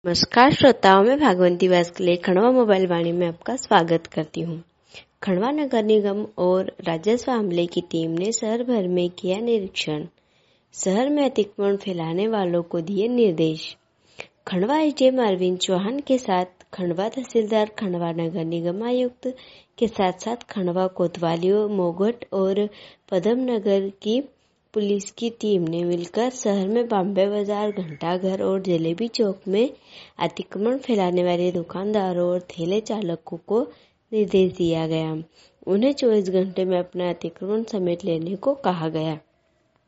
नमस्कार श्रोताओं, मैं भागवंती वास्कले खंडवा मोबाइल वाणी में आपका स्वागत करती हूँ। खंडवा नगर निगम और राजस्व अमले की टीम ने शहर भर में किया निरीक्षण। शहर में अतिक्रमण फैलाने वालों को दिए निर्देश। खंडवा एसडीएम अरविंद चौहान के साथ खंडवा तहसीलदार, खंडवा नगर निगम आयुक्त के साथ साथ खंडवा कोतवालियों, मोगट और पदम नगर की पुलिस की टीम ने मिलकर शहर में बॉम्बे बाजार, घंटाघर और जलेबी चौक में अतिक्रमण फैलाने वाले दुकानदारों और ठेले चालकों को निर्देश दिया गया। उन्हें 24 घंटे में अपना अतिक्रमण समेट लेने को कहा गया।